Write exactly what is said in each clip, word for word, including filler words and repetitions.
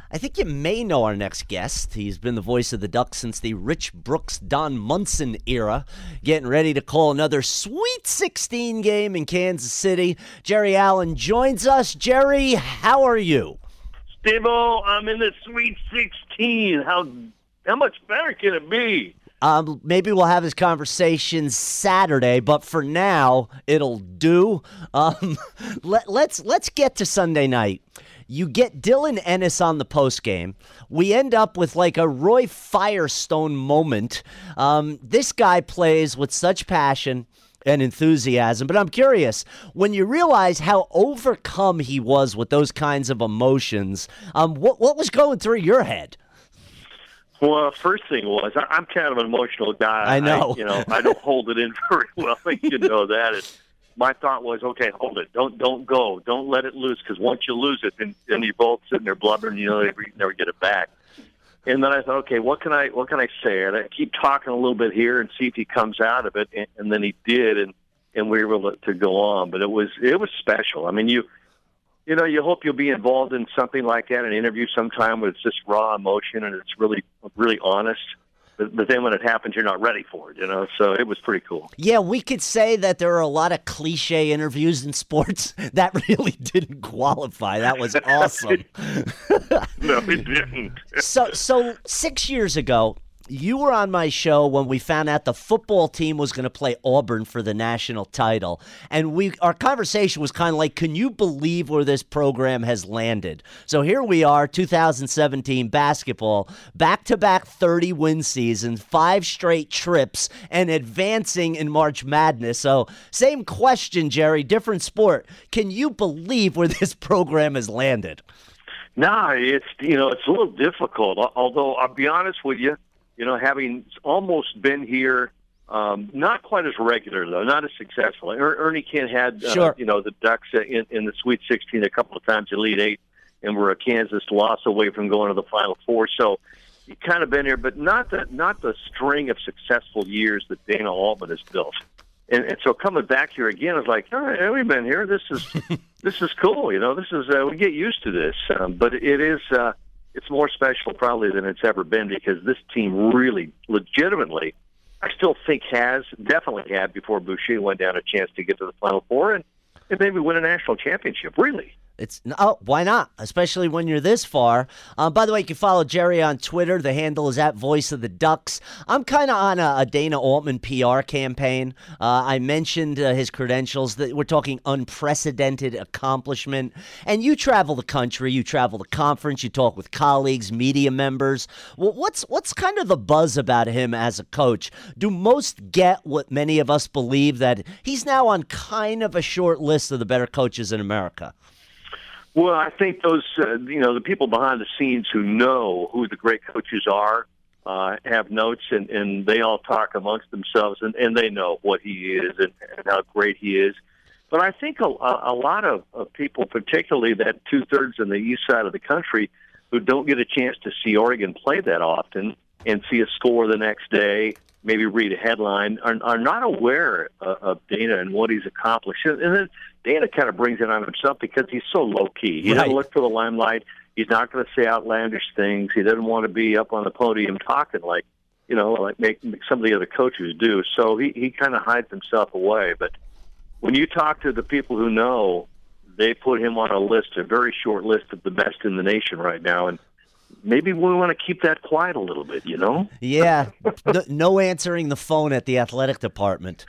I think you may know our next guest. He's been the voice of the Ducks since the Rich Brooks, Don Munson era, getting ready to call another Sweet sixteen game in Kansas City. Jerry Allen joins us. Jerry, how are you? Steve-O, I'm in the Sweet sixteen. How how much better can it be? Um, maybe we'll have this conversation Saturday, but for now, it'll do. Um, let, let's let's get to Sunday night. You get Dylan Ennis on the postgame. We end up with like a Roy Firestone moment. Um, this guy plays with such passion and enthusiasm. But I'm curious, when you realize how overcome he was with those kinds of emotions, um, what what was going through your head? Well, first thing was, I- I'm kind of an emotional guy. I know. I, you know, I don't hold it in very well. You know that. And my thought was, okay, hold it. Don't don't go. Don't let it loose, because once you lose it, then, then you're both sitting there blubbering. You know, you never get it back. And then I thought, okay, what can I what can I say? And I keep talking a little bit here and see if he comes out of it. And, and then he did, and, and we were able to, to go on. But it was it was special. I mean, you you know, you hope you'll be involved in something like that, an interview sometime where it's just raw emotion and it's really really honest. But, but then when it happens, you're not ready for it, you know. So it was pretty cool. Yeah, we could say that there are a lot of cliche interviews in sports that really didn't qualify. That was awesome. No, it didn't. so, so six years ago, you were on my show when we found out the football team was going to play Auburn for the national title. And we our conversation was kind of like, can you believe where this program has landed? So here we are, two thousand seventeen basketball, back-to-back thirty-win seasons, five straight trips, and advancing in March Madness. So same question, Jerry, different sport. Can you believe where this program has landed? No, it's, you know, it's a little difficult. Although, I'll be honest with you, You know, having almost been here, um, not quite as regular, though, not as successful. Er- Ernie Kent had, uh, Sure. you know, the Ducks in, in the Sweet sixteen a couple of times, Elite Eight, and we're a Kansas loss away from going to the Final Four. So you kind of been here, but not the, not the string of successful years that Dana Altman has built. And, and so coming back here again is like, all right, we've been here. This is this is cool. You know, this is uh, we get used to this. Um, but it is. Uh, It's more special probably than it's ever been, because this team really, legitimately, I still think has, definitely had before Boucher went down, a chance to get to the Final Four and, and maybe win a national championship, really. It's oh, why not? Especially when you're this far. Um, by the way, you can follow Jerry on Twitter. The handle is at Voice of the Ducks. I'm kind of on a, a Dana Altman P R campaign. Uh, I mentioned uh, his credentials. That we're talking unprecedented accomplishment. And you travel the country. You travel the conference. You talk with colleagues, media members. Well, what's what's kind of the buzz about him as a coach? Do most get what many of us believe, that he's now on kind of a short list of the better coaches in America? Well, I think those, uh, you know, the people behind the scenes who know who the great coaches are uh, have notes, and, and they all talk amongst themselves, and, and they know what he is and, and how great he is. But I think a, a lot of, of people, particularly that two-thirds in the east side of the country, who don't get a chance to see Oregon play that often and see a score the next day, maybe read a headline, are, are not aware uh, of Dana and what he's accomplished. And then Dana kind of brings it on himself because he's so low-key. He Right. doesn't look for the limelight. He's not going to say outlandish things. He doesn't want to be up on the podium talking like, you know, like make, make some of the other coaches do. So he, he kind of hides himself away. But when you talk to the people who know, they put him on a list, a very short list of the best in the nation right now. And maybe we want to keep that quiet a little bit, you know? Yeah. No, no answering the phone at the athletic department.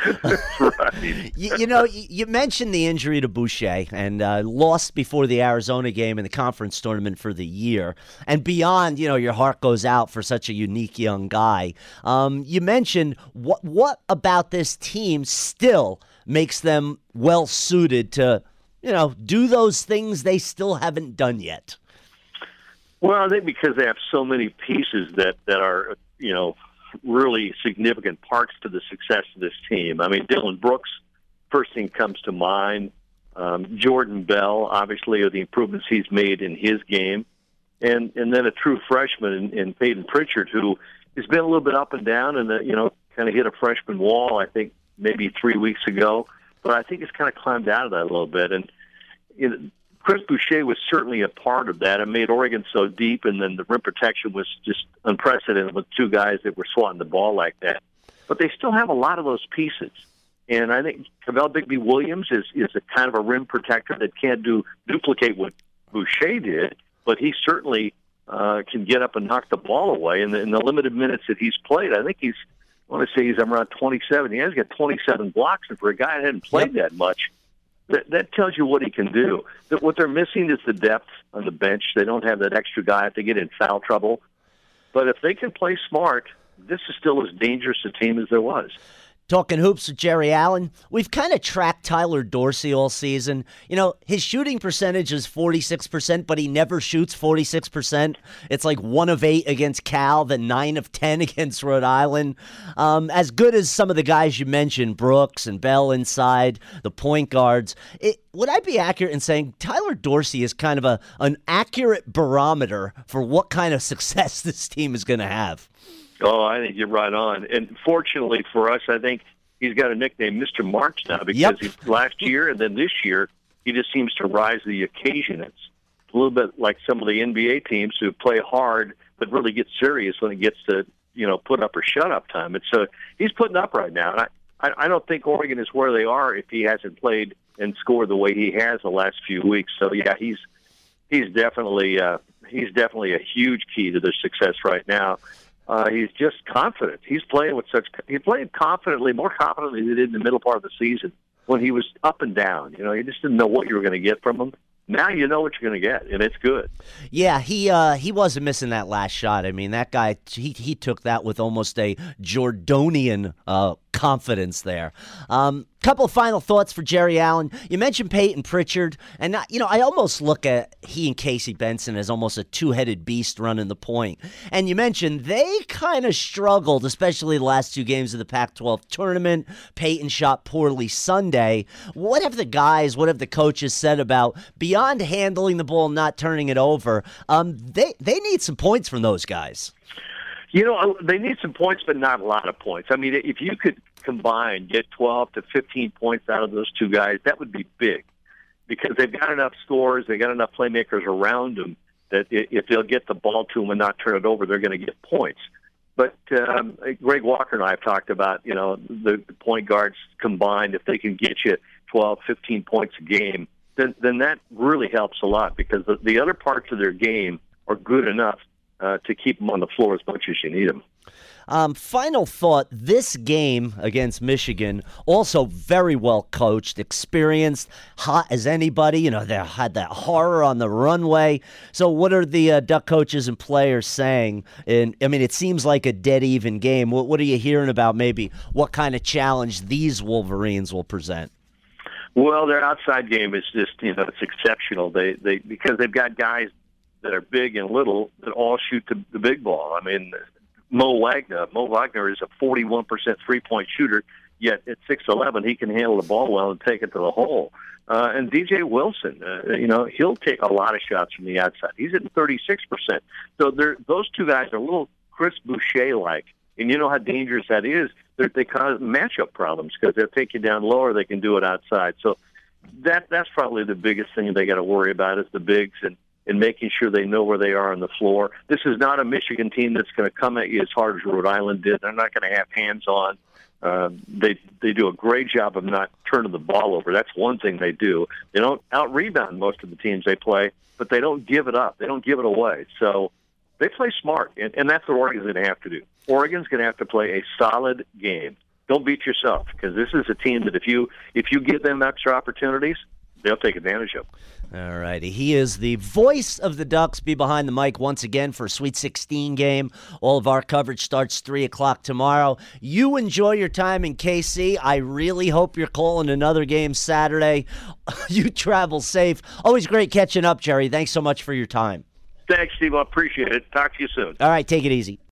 Right. you, you know, you, you mentioned the injury to Boucher and uh, lost before the Arizona game in the conference tournament for the year. And beyond, you know, your heart goes out for such a unique young guy. Um, you mentioned what what about this team still makes them well suited to, you know, do those things they still haven't done yet? Well, I think because they have so many pieces that, that are, you know, really significant parts to the success of this team. I mean, Dylan Brooks, first thing comes to mind. Um, Jordan Bell, obviously, are the improvements he's made in his game. And and then a true freshman in, in Peyton Pritchard, who has been a little bit up and down and, uh, you know, kind of hit a freshman wall, I think, maybe three weeks ago. But I think it's kind of climbed out of that a little bit. And you know, Chris Boucher was certainly a part of that. It made Oregon so deep, and then the rim protection was just unprecedented with two guys that were swatting the ball like that. But they still have a lot of those pieces. And I think Kavell Bigby-Williams is, is a kind of a rim protector that can't do duplicate what Boucher did, but he certainly uh, can get up and knock the ball away. And in, in the limited minutes that he's played, I think he's, I want to say he's around twenty-seven. He has got twenty-seven blocks, and for a guy that hadn't played Yep. that much, that, that tells you what he can do. That what they're missing is the depth on the bench. They don't have that extra guy if they get in foul trouble. But if they can play smart, this is still as dangerous a team as there was. Talking hoops with Jerry Allen, we've kind of tracked Tyler Dorsey all season. You know, his shooting percentage is forty-six percent, but he never shoots forty-six percent. It's like one of eight against Cal, then nine of ten against Rhode Island. Um, as good as some of the guys you mentioned, Brooks and Bell inside, the point guards, it, would I be accurate in saying Tyler Dorsey is kind of a an accurate barometer for what kind of success this team is going to have? Oh, I think you're right on. And fortunately for us, I think he's got a nickname, Mister March, now, because Yep. he, last year and then this year, he just seems to rise to the occasion. It's a little bit like some of the N B A teams who play hard but really get serious when it gets to, you know, put up or shut up time. It's uh, he's putting up right now. And I, I, I don't think Oregon is where they are if he hasn't played and scored the way he has the last few weeks. So yeah, he's he's definitely uh, he's definitely a huge key to their success right now. Uh, he's just confident. He's playing with such. He played confidently, more confidently than he did in the middle part of the season when he was up and down. You know, you just didn't know what you were going to get from him. Now you know what you're going to get, and it's good. Yeah, he uh, he wasn't missing that last shot. I mean, that guy, he he took that with almost a Jordanian uh, confidence there. Um, couple of final thoughts for Jerry Allen. You mentioned Peyton Pritchard, and uh, you know I almost look at he and Casey Benson as almost a two-headed beast running the point. And you mentioned they kind of struggled, especially the last two games of the Pac twelve tournament. Peyton shot poorly Sunday. What have the guys, what have the coaches said about beyond handling the ball, not turning it over? Um, they they need some points from those guys. You know, they need some points, but not a lot of points. I mean, if you could combine, get twelve to fifteen points out of those two guys, that would be big because they've got enough scores, they've got enough playmakers around them that if they'll get the ball to them and not turn it over, they're going to get points. But um, Greg Walker and I have talked about, you know, the, the point guards combined, if they can get you twelve, fifteen points a game, then, then that really helps a lot because the, the other parts of their game are good enough Uh, to keep them on the floor as much as you need them. Um, final thought, this game against Michigan, also very well coached, experienced, hot as anybody. You know, they had that horror on the runway. So what are the uh, Duck coaches and players saying? And I mean, it seems like a dead even game. What, what are you hearing about maybe what kind of challenge these Wolverines will present? Well, their outside game is just, you know, it's exceptional. They, they because they've got guys that are big and little that all shoot the, the big ball. I mean, Mo Wagner, Mo Wagner is a forty-one percent three-point shooter, yet at six eleven he can handle the ball well and take it to the hole. Uh, and D J Wilson, uh, you know, he'll take a lot of shots from the outside. He's at thirty-six percent. So they're, those two guys are a little Chris Boucher-like. And you know how dangerous that is. They're, they cause matchup problems because they'll take you down lower. They can do it outside. So that that's probably the biggest thing they got to worry about is the bigs and and making sure they know where they are on the floor. This is not a Michigan team that's going to come at you as hard as Rhode Island did. They're not going to have hands on. Uh, they they do a great job of not turning the ball over. That's one thing they do. They don't out-rebound most of the teams they play, but they don't give it up. They don't give it away. So they play smart, and, and that's what Oregon's going to have to do. Oregon's going to have to play a solid game. Don't beat yourself because this is a team that if you if you give them extra opportunities, they'll take advantage of. All righty. He is the voice of the Ducks. Be behind the mic once again for a Sweet sixteen game. All of our coverage starts three o'clock tomorrow. You enjoy your time in K C. I really hope you're calling another game Saturday. You travel safe. Always great catching up, Jerry. Thanks so much for your time. Thanks, Steve. I appreciate it. Talk to you soon. All right. Take it easy.